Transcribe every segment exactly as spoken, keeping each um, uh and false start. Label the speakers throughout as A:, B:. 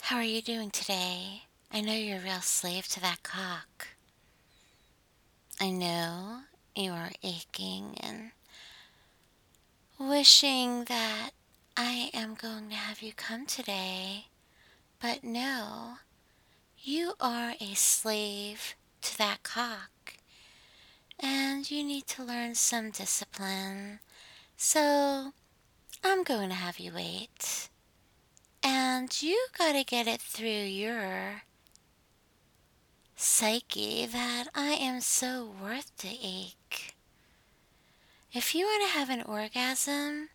A: How are you doing today? I know you're a real slave to that cock. I know you are aching and wishing that I am going to have you come today. But no, you are a slave to that cock. And you need to learn some discipline. So I'm going to have you wait. And you gotta get it through your psyche that I am so worth the ache. If you want to have an orgasm,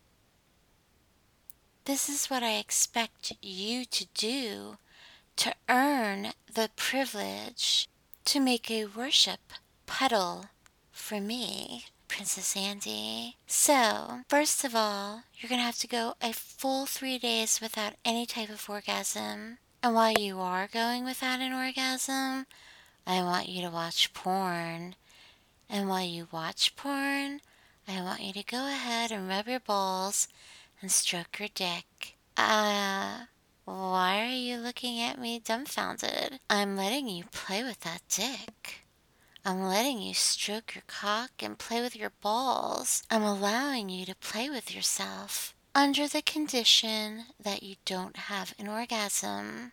A: this is what I expect you to do to earn the privilege to make a worship puddle for me, Princess Andy. So, first of all, you're going to have to go a full three days without any type of orgasm. And while you are going without an orgasm, I want you to watch porn. And while you watch porn, I want you to go ahead and rub your balls and stroke your dick. Uh, why are you looking at me dumbfounded? I'm letting you play with that dick. I'm letting you stroke your cock and play with your balls. I'm allowing you to play with yourself under the condition that you don't have an orgasm.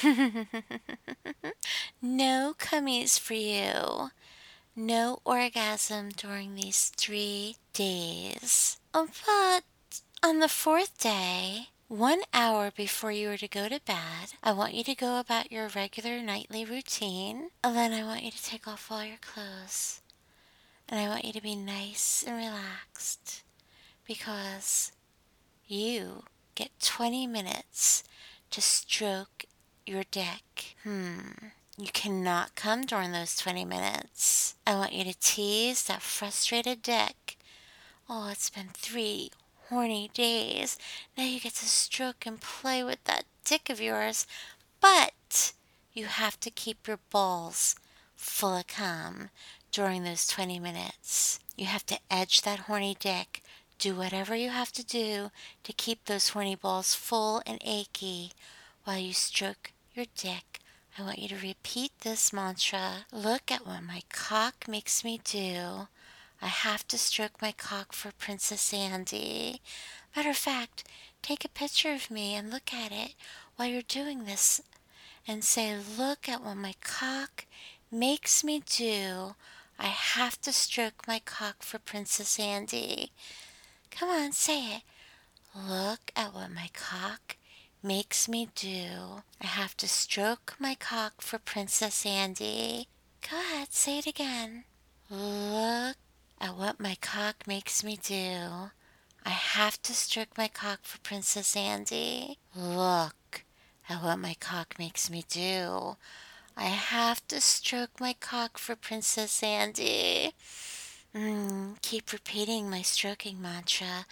A: No cummies for you. No orgasm during these three days. Oh, but on the fourth day, one hour before you are to go to bed, I want you to go about your regular nightly routine. And then I want you to take off all your clothes. And I want you to be nice and relaxed because you get twenty minutes to stroke your dick. Hmm. You cannot come during those twenty minutes. I want you to tease that frustrated dick. Oh, it's been three horny days. Now you get to stroke and play with that dick of yours. But you have to keep your balls full of cum during those twenty minutes. You have to edge that horny dick. Do whatever you have to do to keep those horny balls full and achy while you stroke your dick. I want you to repeat this mantra. Look at what my cock makes me do. I have to stroke my cock for Princess Andy. Matter of fact, take a picture of me and look at it while you're doing this and say, look at what my cock makes me do. I have to stroke my cock for Princess Andy. Come on, say it. Look at what my cock makes me do. I have to stroke my cock for Princess Andy. Go ahead, say it again. Look at what my cock makes me do. I have to stroke my cock for Princess Andy. Look at what my cock makes me do. I have to stroke my cock for Princess Andy. Mm, keep repeating my stroking mantra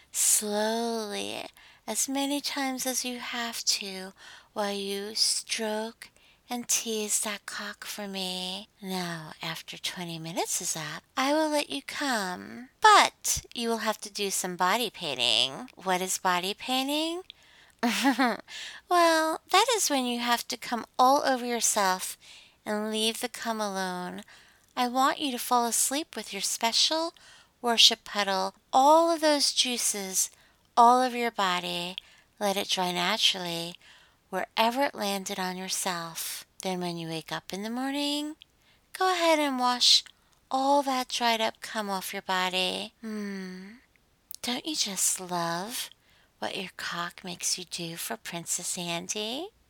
A: slowly, as many times as you have to, while you stroke and tease that cock for me. Now, after twenty minutes is up, I will let you come, but you will have to do some body painting. What is body painting? Well, that is when you have to come all over yourself and leave the cum alone. I want you to fall asleep with your special worship puddle, all of those juices, all over your body. Let it dry naturally wherever it landed on yourself. Then when you wake up in the morning, go ahead and wash all that dried up cum off your body. Hmm. Don't you just love what your cock makes you do for Princess Andy?